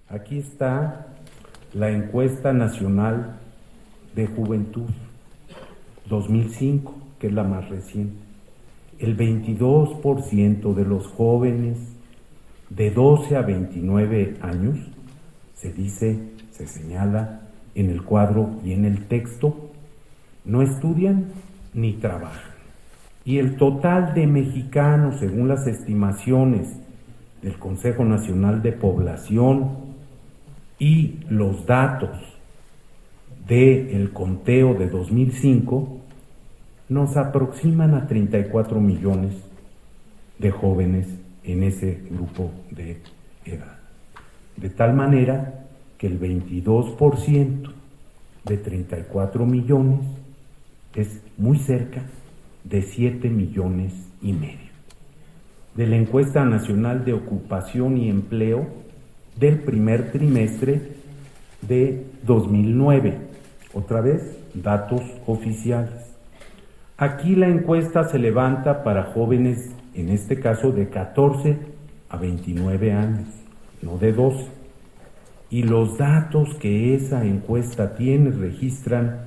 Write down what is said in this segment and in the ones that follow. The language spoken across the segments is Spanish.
Aquí está la encuesta nacional de juventud 2005, que es la más reciente. El 22% de los jóvenes de 12 a 29 años, se señala en el cuadro y en el texto, no estudian ni trabajan. Y el total de mexicanos, según las estimaciones del Consejo Nacional de Población y los datos del conteo de 2005, nos aproximan a 34 millones de jóvenes en ese grupo de edad. De tal manera que el 22% de 34 millones es muy cerca de 7 millones y medio. De la encuesta nacional de ocupación y empleo del primer trimestre de 2009, otra vez datos oficiales. Aquí la encuesta se levanta para jóvenes, en este caso de 14 a 29 años, no de 12. Y los datos que esa encuesta tiene registran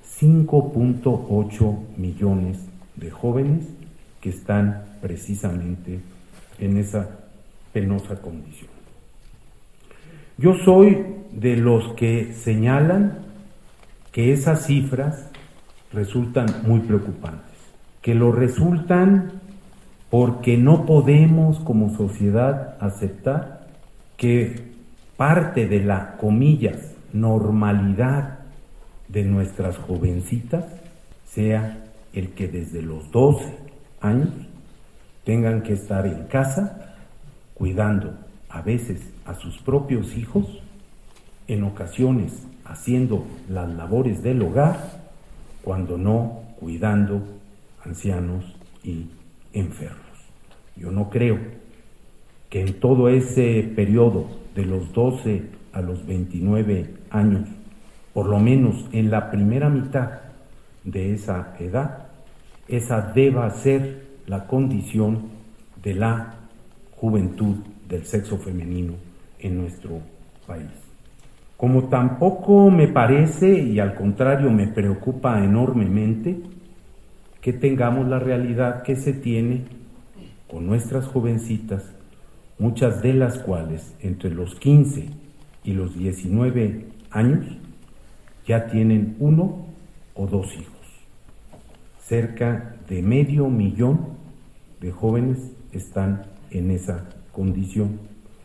5.8 millones de jóvenes que están precisamente en esa penosa condición. Yo soy de los que señalan que esas cifras resultan muy preocupantes, que lo resultan porque no podemos como sociedad aceptar que parte de la, comillas, normalidad de nuestras jovencitas sea el que desde los 12 años tengan que estar en casa cuidando a veces a sus propios hijos, en ocasiones haciendo las labores del hogar, cuando no cuidando ancianos y enfermos. Yo no creo que en todo ese periodo de los 12 a los 29 años, por lo menos en la primera mitad de esa edad, esa deba ser la condición de la juventud del sexo femenino en nuestro país. Como tampoco me parece, y al contrario me preocupa enormemente, que tengamos la realidad que se tiene con nuestras jovencitas, muchas de las cuales entre los 15 y los 19 años ya tienen 1 o 2 hijos. Cerca de 500,000 de jóvenes están en esa condición.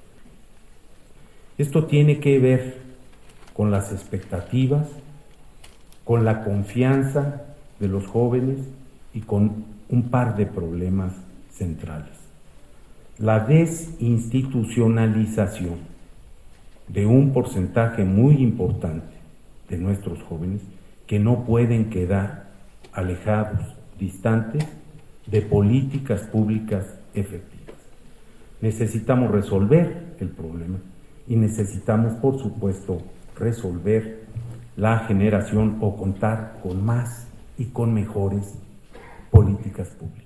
Esto tiene que ver con las expectativas, con la confianza de los jóvenes y con un par de problemas centrales. La desinstitucionalización de un porcentaje muy importante de nuestros jóvenes que no pueden quedar alejados, distantes de políticas públicas efectivas. Necesitamos resolver el problema y necesitamos, por supuesto, resolver la generación o contar con más y con mejores políticas públicas.